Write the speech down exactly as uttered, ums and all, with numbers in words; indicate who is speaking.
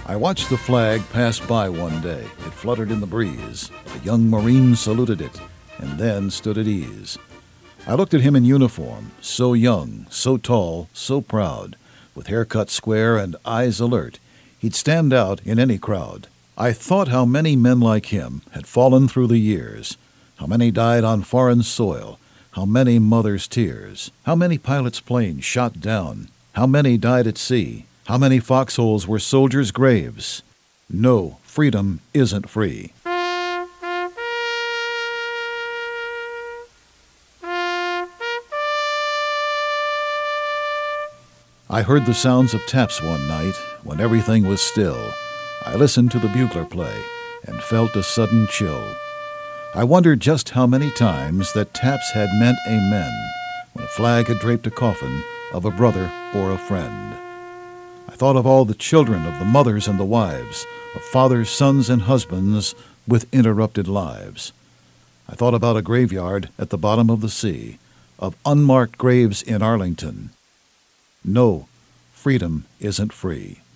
Speaker 1: I watched the flag pass by one day. It fluttered in the breeze. A young Marine saluted it, and then stood at ease. I looked at him in uniform, so young, so tall, so proud, with hair cut square and eyes alert. He'd stand out in any crowd. I thought how many men like him had fallen through the years, how many died on foreign soil, how many mothers' tears, how many pilots' planes shot down, how many died at sea, how many foxholes were soldiers' graves. No, freedom isn't free. I heard the sounds of taps one night when everything was still. I listened to the bugler play and felt a sudden chill. I wondered just how many times that taps had meant amen when a flag had draped a coffin of a brother or a friend. I thought of all the children, of the mothers and the wives, of fathers, sons, and husbands with interrupted lives. I thought about a graveyard at the bottom of the sea, of unmarked graves in Arlington. No, freedom isn't free.